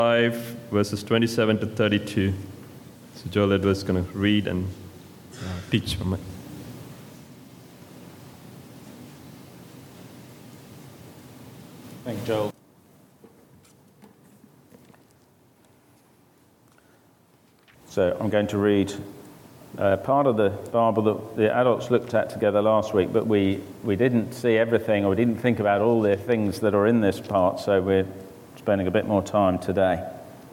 5, verses 27 to 32. So Joel Edwards is going to read and teach from it. Thank you, Joel. So I'm going to read part of the Bible that the adults looked at together last week, but we didn't see everything, or we didn't think about all the things that are in this part, so we're spending a bit more time today.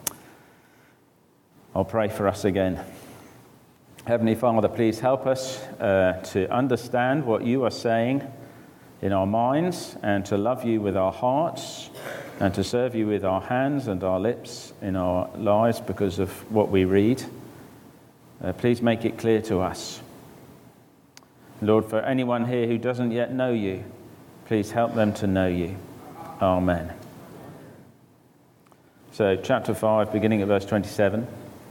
I'll pray for us again. Heavenly Father, please help us to understand what you are saying in our minds, and to love you with our hearts, and to serve you with our hands and our lips in our lives because of what we read. Please make it clear to us. Lord, for anyone here who doesn't yet know you, please help them to know you. Amen. So, chapter 5, beginning at verse 27.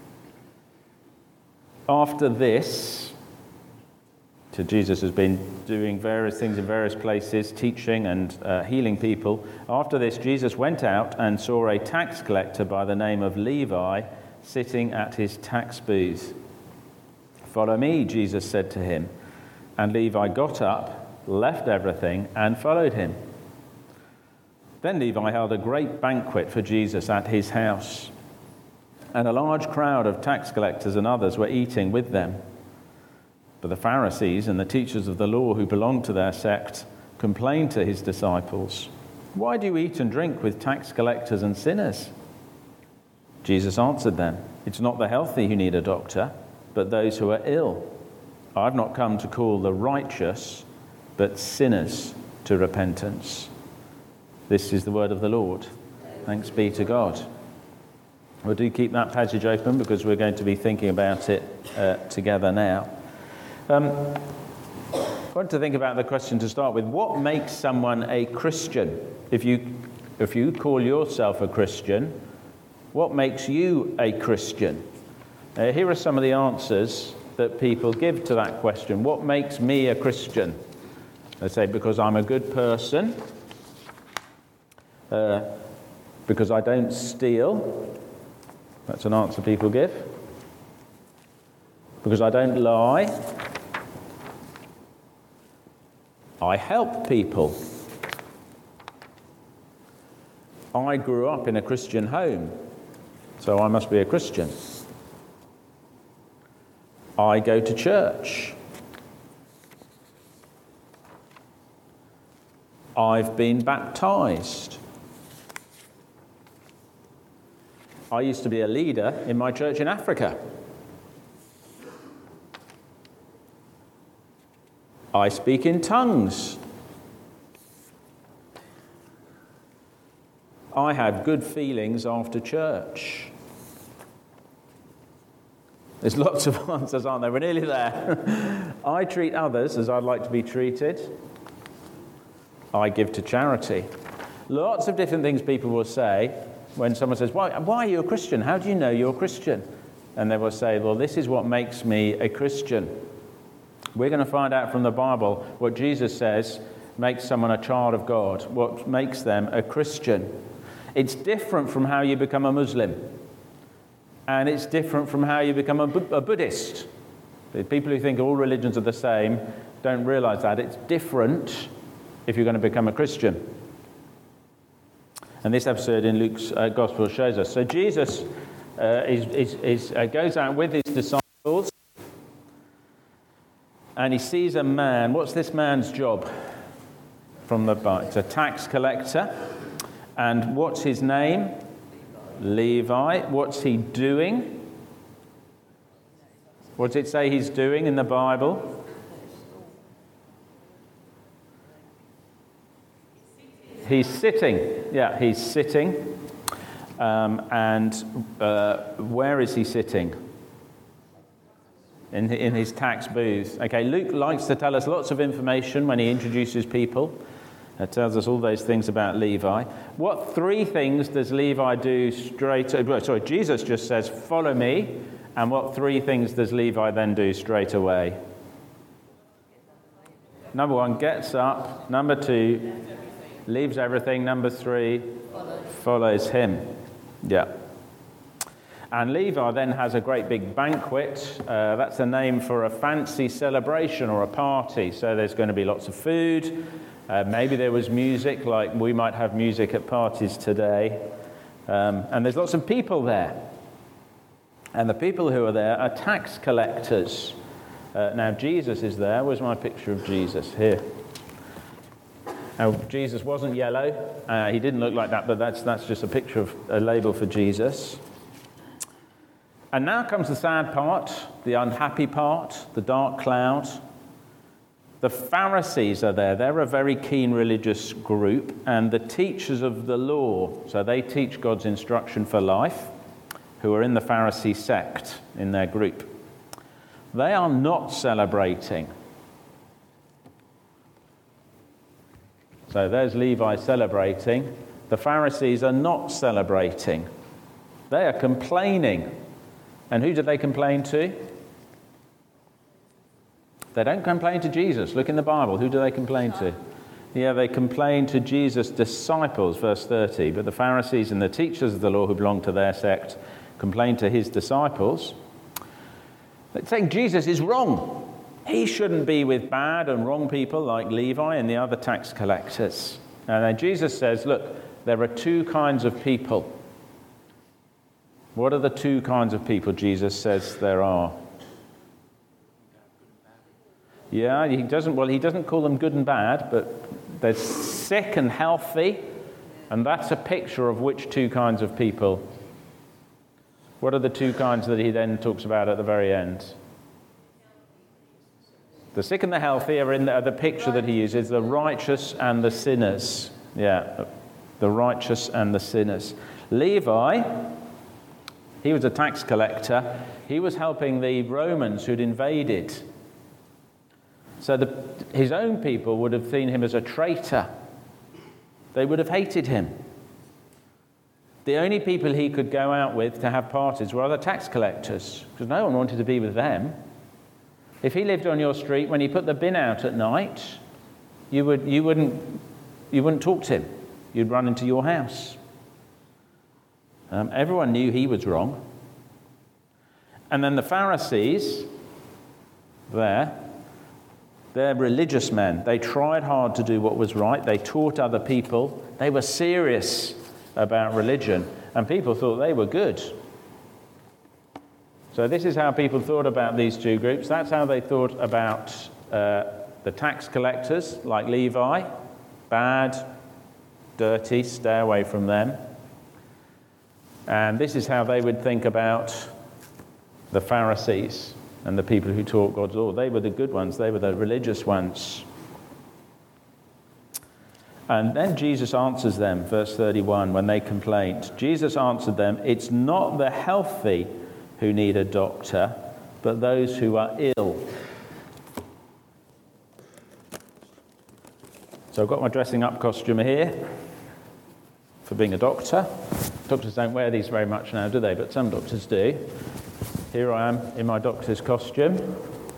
After this, so Jesus has been doing various things in various places, teaching and healing people. After this, Jesus went out and saw a tax collector by the name of Levi sitting at his tax booth. "Follow me," Jesus said to him. And Levi got up, left everything, and followed him. Then Levi held a great banquet for Jesus at his house, and a large crowd of tax collectors and others were eating with them. But the Pharisees and the teachers of the law who belonged to their sect complained to his disciples, "Why do you eat and drink with tax collectors and sinners?" Jesus answered them, "It's not the healthy who need a doctor, but those who are ill. I've not come to call the righteous, but sinners to repentance." This is the word of the Lord. Thanks be to God. Well, do keep that passage open because we're going to be thinking about it together now. I want to think about the question to start with. What makes someone a Christian? If you call yourself a Christian, what makes you a Christian? Here are some of the answers that people give to that question. What makes me a Christian? They say, because I'm a good person, because I don't steal. That's an answer people give. Because I don't lie. I help people. I grew up in a Christian home, so I must be a Christian. I go to church. I've been baptized. I used to be a leader in my church in Africa. I speak in tongues. I have good feelings after church. There's lots of answers, aren't there? We're nearly there. I treat others as I'd like to be treated. I give to charity. Lots of different things people will say when someone says, why are you a Christian? How do you know you're a Christian? And they will say, well, this is what makes me a Christian. We're going to find out from the Bible what Jesus says makes someone a child of God, what makes them a Christian. It's different from how you become a Muslim. And it's different from how you become a Buddhist. The people who think all religions are the same don't realize that. It's different if you're going to become a Christian. And this episode in Luke's Gospel shows us. So Jesus goes out with his disciples, and he sees a man. What's this man's job? From the Bible, it's a tax collector. And what's his name? Levi. What's he doing? What does it say he's doing in the Bible? He's sitting. Yeah, he's sitting. And where is he sitting? In his tax booth. Okay, Luke likes to tell us lots of information when he introduces people. It tells us all those things about Levi. What three things does Levi do Jesus just says, "Follow me." And what three things does Levi then do straight away? Number one, gets up. Number two, leaves everything. Number three, follows him. Yeah. And Levi then has a great big banquet. That's a name for a fancy celebration or a party. So there's going to be lots of food. Maybe there was music, like we might have music at parties today. And there's lots of people there. And the people who are there are tax collectors. Now Jesus is there. Where's my picture of Jesus? Here. Now Jesus wasn't yellow. He didn't look like that, but that's just a picture of a label for Jesus. And now comes the sad part, the unhappy part, the dark cloud. The Pharisees are there. They're a very keen religious group, and the teachers of the law, so they teach God's instruction for life, who are in the Pharisee sect in their group. They are not celebrating. So there's Levi celebrating. The Pharisees are not celebrating. They are complaining. And who did they complain to? They don't complain to Jesus. Look in the Bible. Who do they complain to? Yeah, they complain to Jesus' disciples, verse 30. But the Pharisees and the teachers of the law who belong to their sect complain to his disciples. They're saying Jesus is wrong. He shouldn't be with bad and wrong people like Levi and the other tax collectors. And then Jesus says, look, there are two kinds of people. What are the two kinds of people Jesus says there are? Yeah, he doesn't call them good and bad, but they're sick and healthy, and that's a picture of which two kinds of people. What are the two kinds that he then talks about at the very end? The sick and the healthy are in the picture that he uses, the righteous and the sinners. Yeah, the righteous and the sinners. Levi, he was a tax collector. He was helping the Romans who'd invaded. So his own people would have seen him as a traitor. They would have hated him. The only people he could go out with to have parties were other tax collectors, because no one wanted to be with them. If he lived on your street, when he put the bin out at night, you wouldn't talk to him. You'd run into your house. Everyone knew he was wrong. And then the Pharisees, they're religious men. They tried hard to do what was right. They taught other people. They were serious about religion. And people thought they were good. So this is how people thought about these two groups. That's how they thought about the tax collectors, like Levi. Bad, dirty, stay away from them. And this is how they would think about the Pharisees and the people who taught God's law. They were the good ones. They were the religious ones. And then Jesus answers them, verse 31, when they complained. Jesus answered them, "It's not the healthy who need a doctor, but those who are ill." So I've got my dressing up costume here for being a doctor. Doctors don't wear these very much now, do they? But some doctors do. Here I am in my doctor's costume.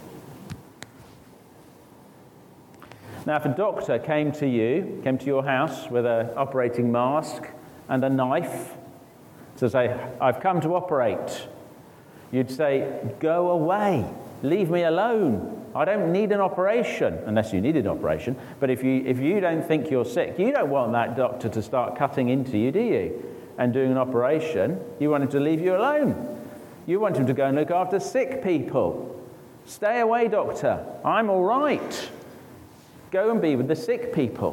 Now, if a doctor came to your house with an operating mask and a knife to say, "I've come to operate," you'd say, "Go away, leave me alone. I don't need an operation," unless you needed an operation. But if you don't think you're sick, you don't want that doctor to start cutting into you, do you? And doing an operation. You want him to leave you alone. You want him to go and look after sick people. "Stay away, doctor. I'm all right. Go and be with the sick people."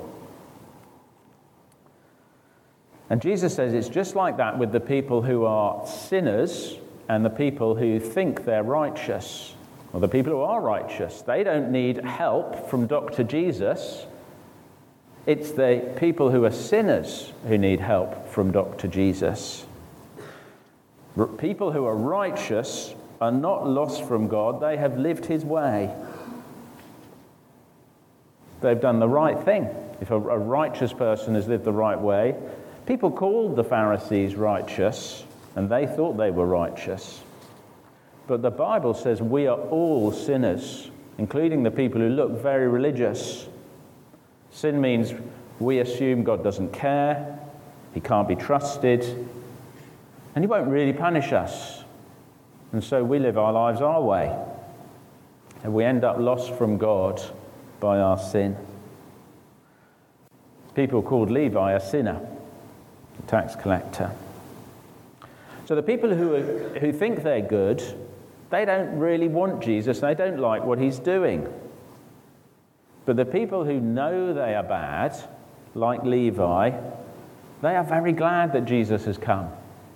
And Jesus says it's just like that with the people who are sinners and the people who think they're righteous, or the people who are righteous. They don't need help from Dr. Jesus. It's the people who are sinners who need help from Dr. Jesus. People who are righteous are not lost from God. They have lived his way. They've done the right thing. If a righteous person has lived the right way, people called the Pharisees righteous, and they thought they were righteous. But the Bible says we are all sinners, including the people who look very religious. Sin means we assume God doesn't care, he can't be trusted, And he won't really punish us. And so we live our lives our way. And we end up lost from God by our sin. People called Levi a sinner, a tax collector. So the people who think they're good, they don't really want Jesus. They don't like what he's doing. But the people who know they are bad, like Levi, they are very glad that Jesus has come.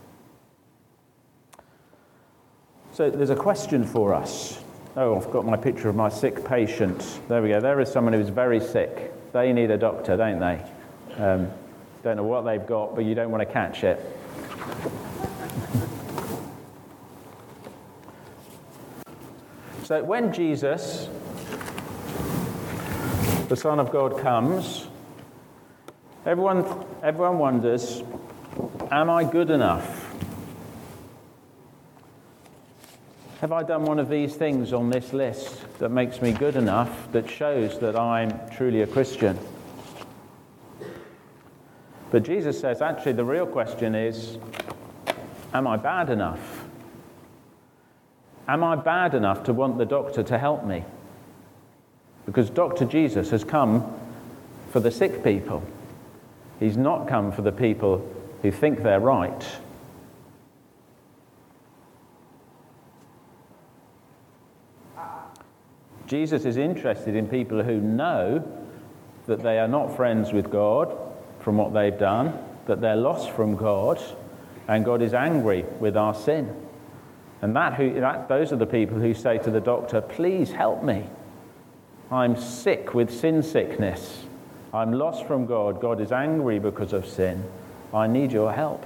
So there's a question for us. Oh, I've got my picture of my sick patient. There we go. There is someone who's very sick. They need a doctor, don't they? Don't know what they've got, but you don't want to catch it. So when Jesus, the Son of God, comes, everyone wonders, am I good enough? Have I done one of these things on this list that makes me good enough, that shows that I'm truly a Christian? But Jesus says, actually, the real question is, am I bad enough? Am I bad enough to want the doctor to help me? Because Dr. Jesus has come for the sick people. He's not come for the people who think they're right. Jesus is interested in people who know that they are not friends with God from what they've done, that they're lost from God, and God is angry with our sin. And those are the people who say to the doctor, please help me. I'm sick with sin sickness. I'm lost from God. God is angry because of sin. I need your help.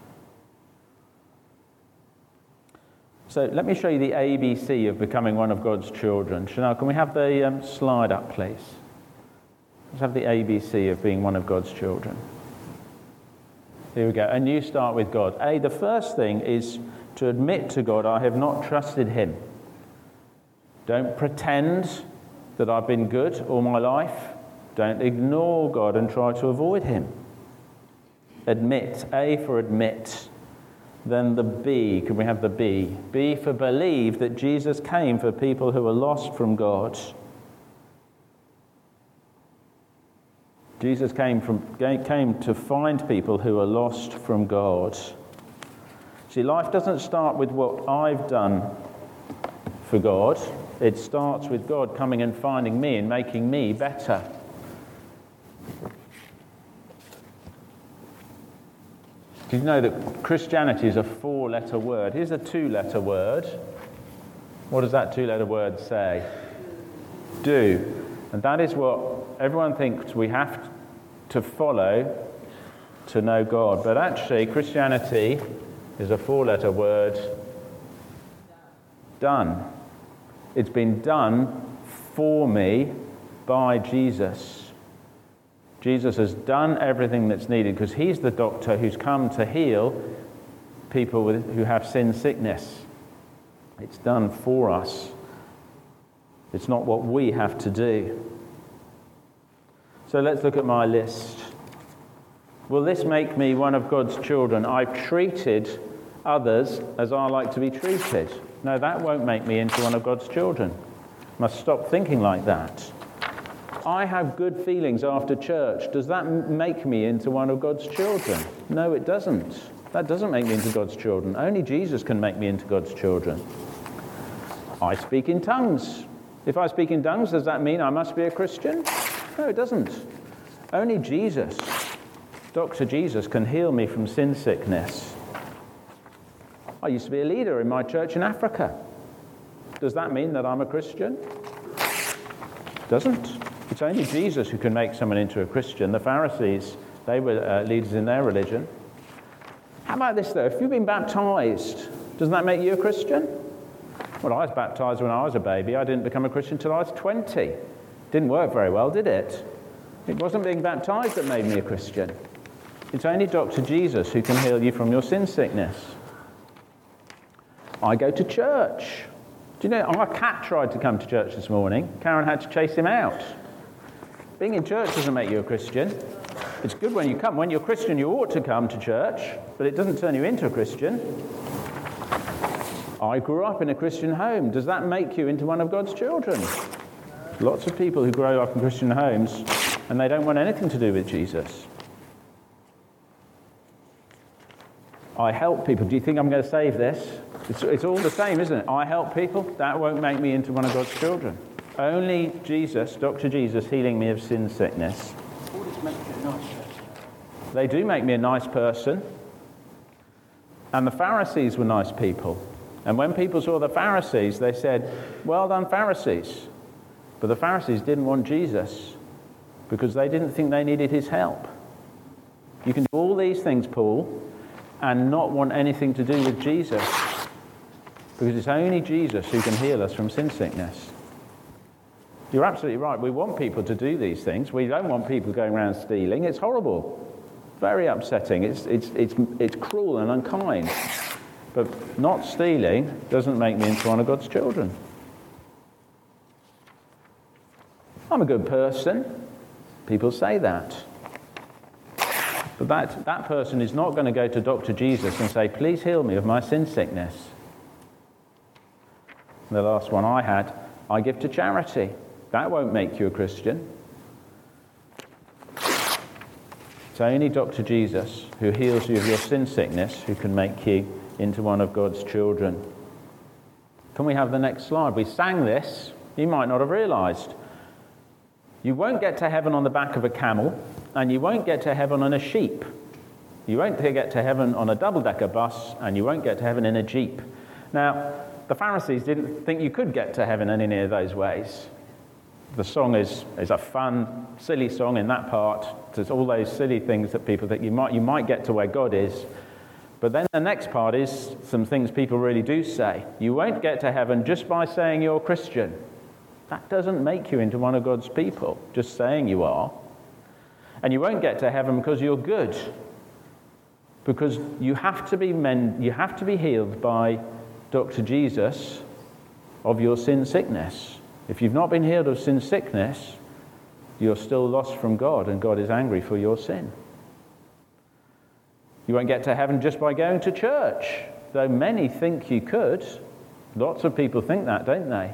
So let me show you the ABC of becoming one of God's children. Chanel, can we have the slide up, please? Let's have the ABC of being one of God's children. Here we go. And you start with God. The first thing is to admit to God, I have not trusted him. Don't pretend that I've been good all my life. Don't ignore God and try to avoid him. Admit. A for admit. Then the B. Can we have the B? B for believe that Jesus came for people who are lost from God. Jesus came to find people who are lost from God. See, life doesn't start with what I've done for God. It starts with God coming and finding me and making me better. Did you know that Christianity is a 4-letter word? Here's a 2-letter word. What does that 2-letter word say? Do. And that is what everyone thinks we have to follow to know God. But actually, Christianity is a 4-letter word. Done. It's been done for me by Jesus. Jesus has done everything that's needed because he's the doctor who's come to heal people who have sin sickness. It's done for us. It's not what we have to do. So let's look at my list. Will this make me one of God's children? I've treated others as I like to be treated. No, that won't make me into one of God's children. Must stop thinking like that. I have good feelings after church. Does that make me into one of God's children? No, it doesn't. That doesn't make me into God's children. Only Jesus can make me into God's children. I speak in tongues. If I speak in tongues, does that mean I must be a Christian? No, it doesn't. Only Jesus, Dr. Jesus, can heal me from sin sickness. I used to be a leader in my church in Africa. Does that mean that I'm a Christian? It doesn't. It's only Jesus who can make someone into a Christian. The Pharisees, they were leaders in their religion. How about this, though? If you've been baptized, doesn't that make you a Christian? Well, I was baptized when I was a baby. I didn't become a Christian until I was 20. Didn't work very well, did it? It wasn't being baptized that made me a Christian. It's only Dr. Jesus who can heal you from your sin sickness. I go to church. Do you know, our cat tried to come to church this morning. Karen had to chase him out. Being in church doesn't make you a Christian. It's good when you come. When you're Christian, you ought to come to church, but it doesn't turn you into a Christian. I grew up in a Christian home. Does that make you into one of God's children? Lots of people who grow up in Christian homes and they don't want anything to do with Jesus. I help people. Do you think I'm going to save this? It's all the same, isn't it? I help people. That won't make me into one of God's children. Only Jesus, Dr. Jesus, healing me of sin sickness. They do make me a nice person. And the Pharisees were nice people. And when people saw the Pharisees, they said, well done, Pharisees. But the Pharisees didn't want Jesus because they didn't think they needed his help. You can do all these things, Paul, and not want anything to do with Jesus, because it's only Jesus who can heal us from sin sickness. You're absolutely right. We want people to do these things. We don't want people going around stealing. It's horrible. Very upsetting. It's cruel and unkind. But not stealing doesn't make me into one of God's children. I'm a good person. People say that. But that person is not going to go to Dr. Jesus and say, please heal me of my sin sickness. The last one I had, I give to charity. That won't make you a Christian. It's only Dr. Jesus, who heals you of your sin sickness, who can make you into one of God's children. Can we have the next slide? We sang this. You might not have realized. You won't get to heaven on the back of a camel, and you won't get to heaven on a sheep. You won't get to heaven on a double-decker bus, and you won't get to heaven in a jeep. Now, the Pharisees didn't think you could get to heaven in any of those ways. The song is a fun, silly song in that part. There's all those silly things that people think you might get to where God is. But then the next part is some things people really do say. You won't get to heaven just by saying you're Christian. That doesn't make you into one of God's people, just saying you are. And you won't get to heaven because you're good. Because you have to be healed by Dr. Jesus of your sin sickness. If you've not been healed of sin sickness, you're still lost from God, and God is angry for your sin. You won't get to heaven just by going to church, though many think you could. Lots of people think that, don't they?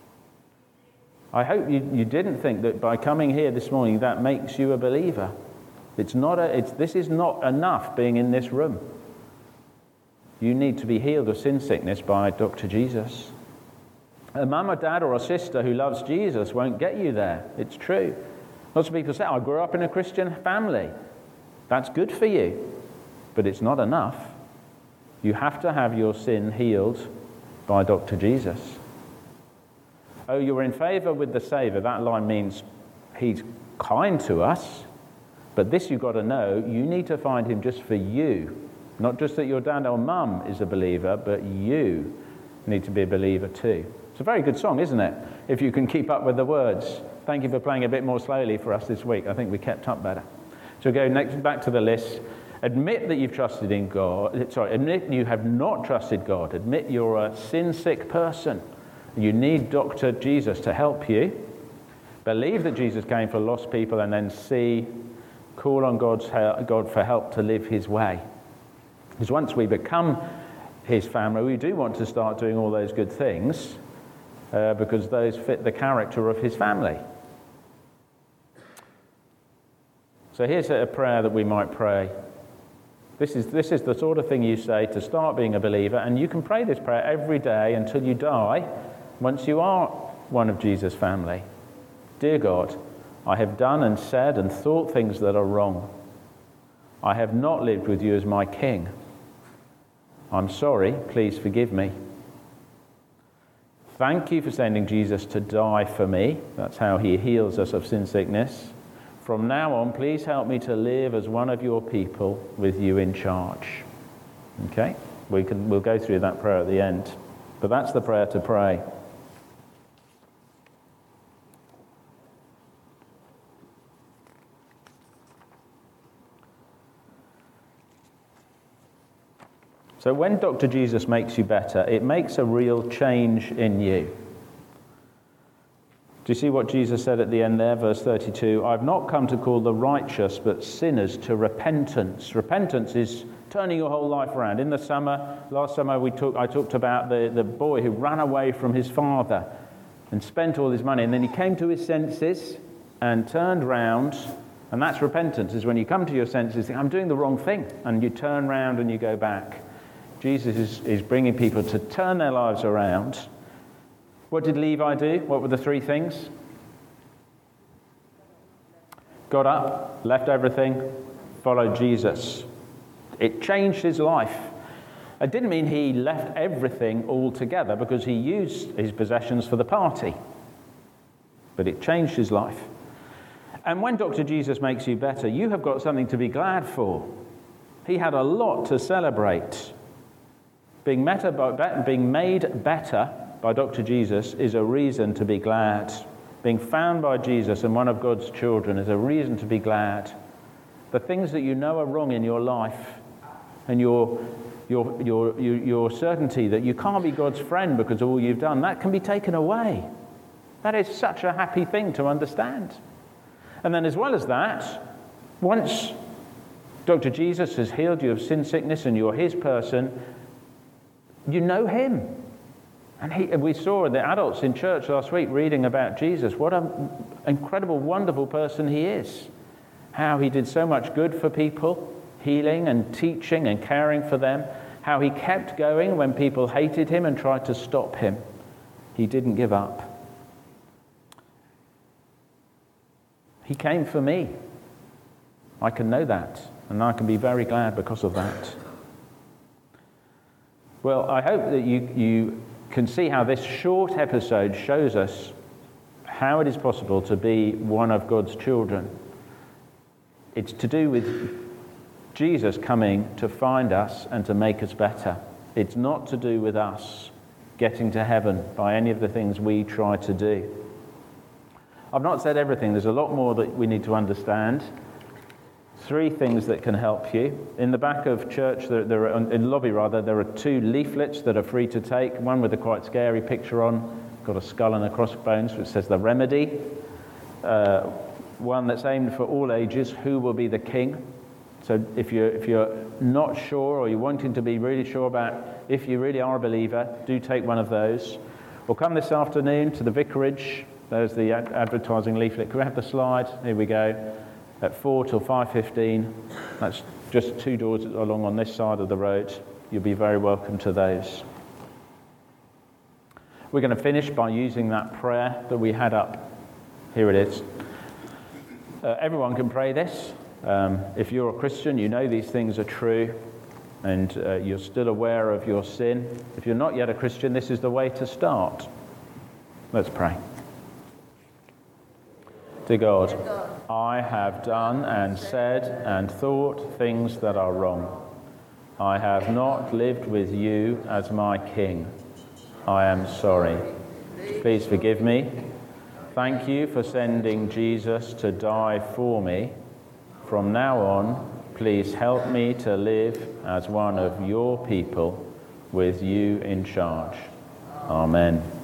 I hope you didn't think that by coming here this morning that makes you a believer. This is not enough being in this room. You need to be healed of sin sickness by Dr. Jesus. A mum or dad or a sister who loves Jesus won't get you there. It's true. Lots of people say, I grew up in a Christian family. That's good for you, but it's not enough. You have to have your sin healed by Dr. Jesus. Oh, you're in favour with the Saviour. That line means he's kind to us. But this you've got to know, you need to find him just for you. Not just that your dad or mum is a believer, but you need to be a believer too. It's a very good song, isn't it? If you can keep up with the words. Thank you for playing a bit more slowly for us this week. I think we kept up better. So go back to the list. Admit that you've trusted in God. Admit you have not trusted God. Admit you're a sin-sick person. You need Dr. Jesus to help you. Believe that Jesus came for lost people, and then call on God for help to live his way. Because once we become his family, we do want to start doing all those good things because those fit the character of his family. So here's a prayer that we might pray. This is the sort of thing you say to start being a believer, and you can pray this prayer every day until you die, once you are one of Jesus' family. Dear God, I have done and said and thought things that are wrong. I have not lived with you as my king. I'm sorry, please forgive me. Thank you for sending Jesus to die for me. That's how he heals us of sin sickness. From now on, please help me to live as one of your people with you in charge. Okay? We'll go through that prayer at the end. But that's the prayer to pray. So when Dr. Jesus makes you better, it makes a real change in you. Do you see what Jesus said at the end there, verse 32? I've not come to call the righteous, but sinners to repentance. Repentance is turning your whole life around. In the summer, last summer, I talked about the boy who ran away from his father and spent all his money, and then he came to his senses and turned round, and that's repentance, is when you come to your senses, think, I'm doing the wrong thing, and you turn round and you go back. Jesus is bringing people to turn their lives around. What did Levi do? What were the three things? Got up, left everything, followed Jesus. It changed his life. It didn't mean he left everything altogether because he used his possessions for the party. But it changed his life. And when Dr. Jesus makes you better, you have got something to be glad for. He had a lot to celebrate. Being made better by Dr. Jesus is a reason to be glad. Being found by Jesus and one of God's children is a reason to be glad. The things that you know are wrong in your life and your certainty that you can't be God's friend because of all you've done, that can be taken away. That is such a happy thing to understand. And then as well as that, once Dr. Jesus has healed you of sin sickness and you're his person, you know him. And we saw the adults in church last week reading about Jesus. What an incredible, wonderful person he is. How he did so much good for people, healing and teaching and caring for them. How he kept going when people hated him and tried to stop him. He didn't give up. He came for me. I can know that, and I can be very glad because of that. Well, I hope that you can see how this short episode shows us how it is possible to be one of God's children. It's to do with Jesus coming to find us and to make us better. It's not to do with us getting to heaven by any of the things we try to do. I've not said everything. There's a lot more that we need to understand. 3 things that can help you. In the back of church, in the lobby, there are 2 leaflets that are free to take. One with a quite scary picture on, got a skull and a crossbones, which says The Remedy. One that's aimed for all ages, Who Will Be the King? So if you're not sure or you're wanting to be really sure about if you really are a believer, do take one of those. Or come this afternoon to the vicarage. There's the advertising leaflet. Can we have the slide? Here we go. At 4 till 5:15. That's just 2 doors along on this side of the road. You'll be very welcome to those. We're going to finish by using that prayer that we had up. Here it is. Everyone can pray this. If you're a Christian, you know these things are true, and you're still aware of your sin. If you're not yet a Christian, this is the way to start. Let's pray. Dear God, I have done and said and thought things that are wrong. I have not lived with you as my King. I am sorry. Please forgive me. Thank you for sending Jesus to die for me. From now on, please help me to live as one of your people with you in charge. Amen.